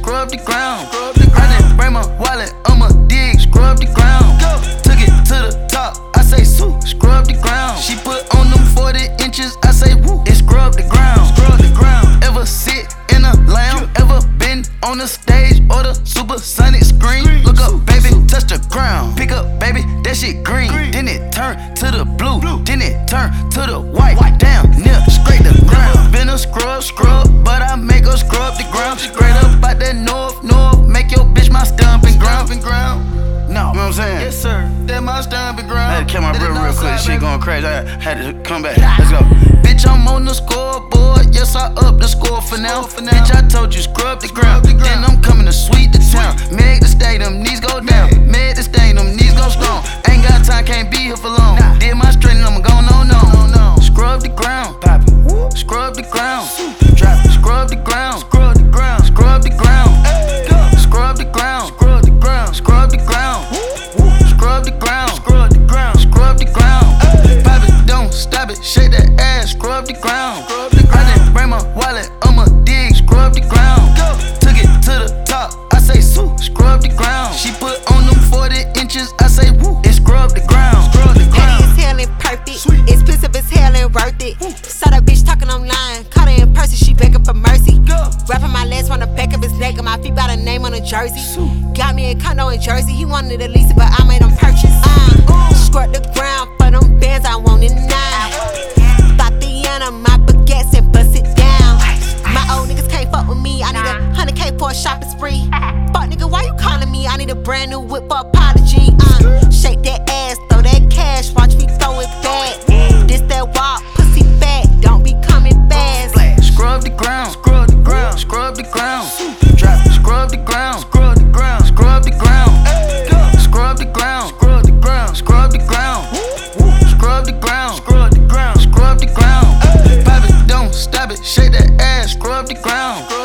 scrub the ground. I didn't bring my wallet, I'ma dig, scrub the ground. Took it to the top, I say, Sue, scrub the ground. She put on them 40 inches, I say, woo, it scrub the ground. Scrub the ground. Ever sit in a lounge? Ever been on the stage or the supersonic screen? Look up, baby, touch the ground. Pick up, baby, that shit green. Then it turn to the blue. Then it turn to the white. Down, near, scrape the ground. Been a scrub, but I make her scrub the ground. Straight up out that north, make your bitch my stomping ground. No, You know what I'm saying? yes sir, that my stomping ground. I had to kill my brother real quick. Shit going crazy. I had to come back. Let's go. Bitch, I'm on the scoreboard. Yes, I up the score for now. Bitch, I told you scrub the ground. Then I'm coming to sweep the town. Meg the stay, them knees go down. Meg the stay, them knees go strong. Ain't got time, can't be here for long. Did my straighten, I'm going on. Scrub the ground. Scrub the ground. Scrub the ground. Scrub the ground. Scrub the ground. Scrub the ground. Scrub the ground. Scrub the ground. Scrub the ground. Scrub the ground. Scrub the ground. Pop it, don't stop it, shake that ass, scrub the ground. I didn't bring my wallet, I'ma dig, scrub the ground. Took it to the top, I say, Sue, scrub the ground. She put on them 40 inches, I say, woo, it scrub the ground. Petty as hell and perfect. Expensive as hell and worth it. Saw that bitch talking online. Caught her in person, she begging for mercy. Wrapping my legs on the back of his neck and my feet by the name on the jersey. Got me a condo in Jersey. He wanted to lease it, but I made him purchase. Scrub the ground for them bands I want in 9. Tatiana, my baguettes and bust it down. My old niggas can't fuck with me. I need a 100K for a shopping spree. Fuck nigga, why you calling me? I need a brand new whip for apology. Shake that ass, throw that cash, watch me throw it back. This that walk, pussy fat, don't be coming fast. Scrub the ground, scrub the ground, scrub the ground. Scrub the ground, scrub the ground, scrub the ground. Scrub the ground, scrub the ground, scrub the ground. Scrub the ground, scrub the ground, scrub the ground. Pop it, don't stop it, shake that ass, scrub the ground.